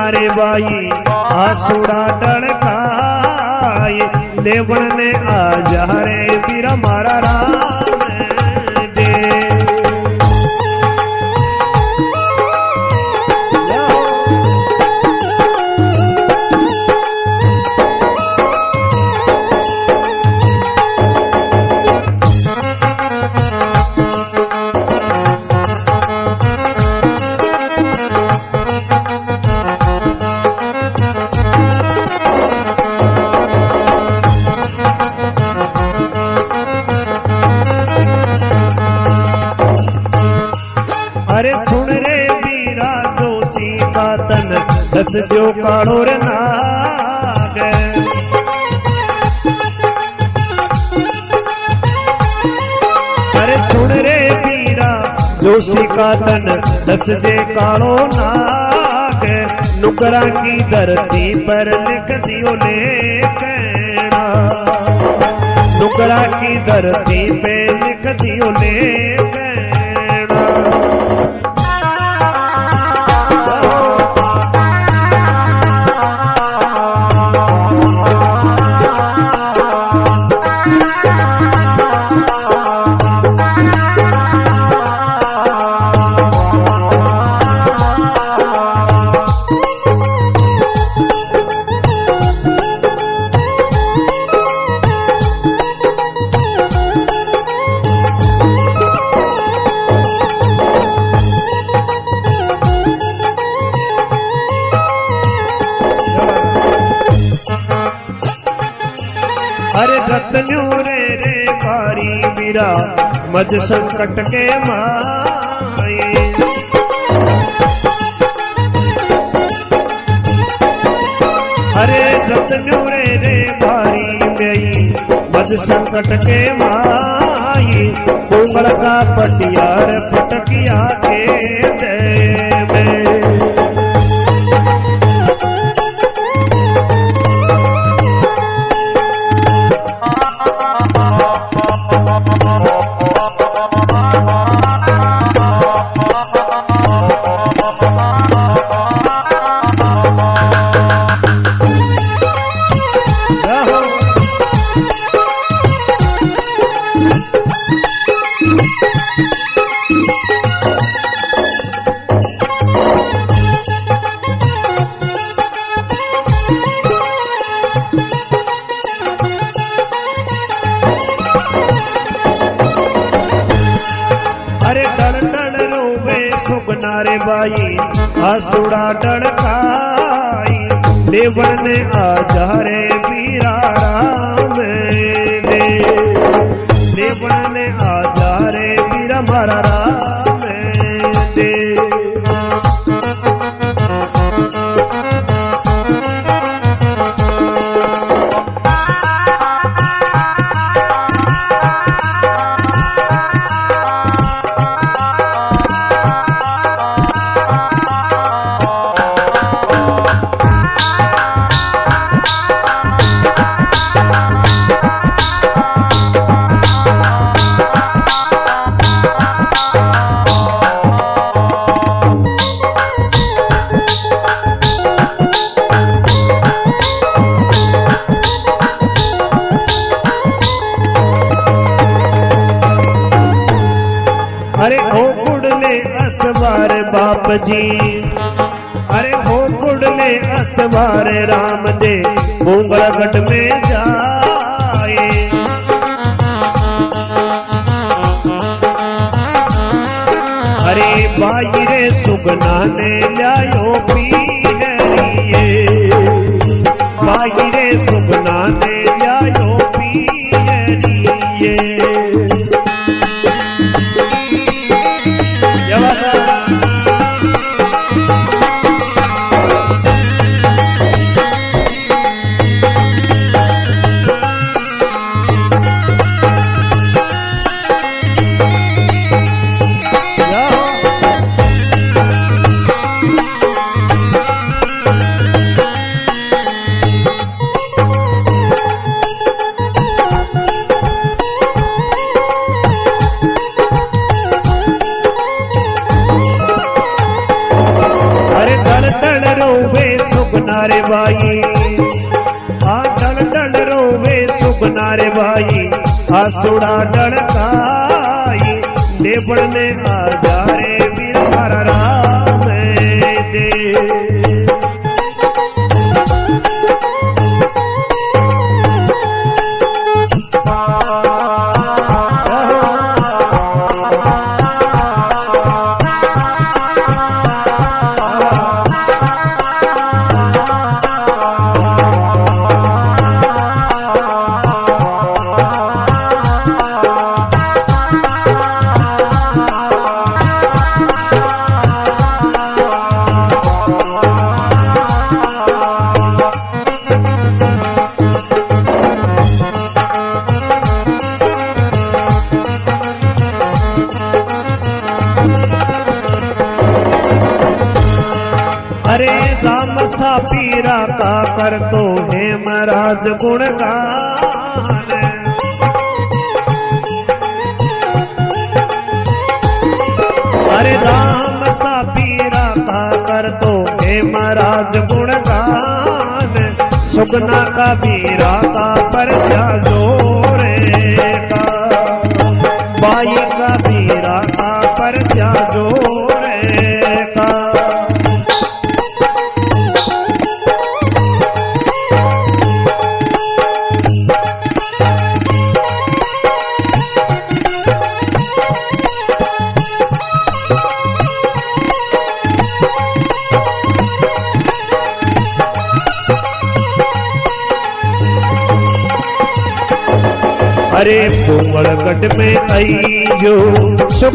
रे बाई आसुड़ा डड़काए लेवण ने आ जा रे वीरा मारा राम दे। अरे सुन रे वीरा जोशी का तन दस जो काढ़ो रे नाग। अरे सुन रे वीरा जोशी का तन दस जे काढ़ो नाग। नुकरा की धरती पर लिख दियो लेखना, नुकरा की धरती पे लिख दियो लेखना। अरे रतन्यू रे रे बारी वीरा मज संकट के माए। अरे रतन्यू रे रे बारी गई मज संकट के माई। उमर का पटियार पटकिया के दे में। अरे डर डर रोवे सुगना रे बाई आसुड़ा डड़काई। लेवण ने आ जा रे वीरा राम दे। लेवण ने आ जा रे वीरा मारा राम दे। अरे हो कुड़ले असवार बाप जी। अरे हो कुड़ले असवार राम दे मुंगलगढ़ में जाए। अरे बाई रे सुगना ने लायो पीहरिए। बाई रे सुगना ने लायो पीहरिए। सुगना रे भाई आ डल डल रोवे सुगना रे भाई आसुड़ा डड़काई नेबड़ ने आ जा रे वीर मारा राम दे अरे राम सा पीरा का कर तो है महाराज गुणगान अरे राम सा पीरा का कर तो है महाराज गुणगान सुगना का पीरा का परचा जोरे का बाई का पीरा का परचा जोरे का अरे पोंगड़गढ़ में आई जो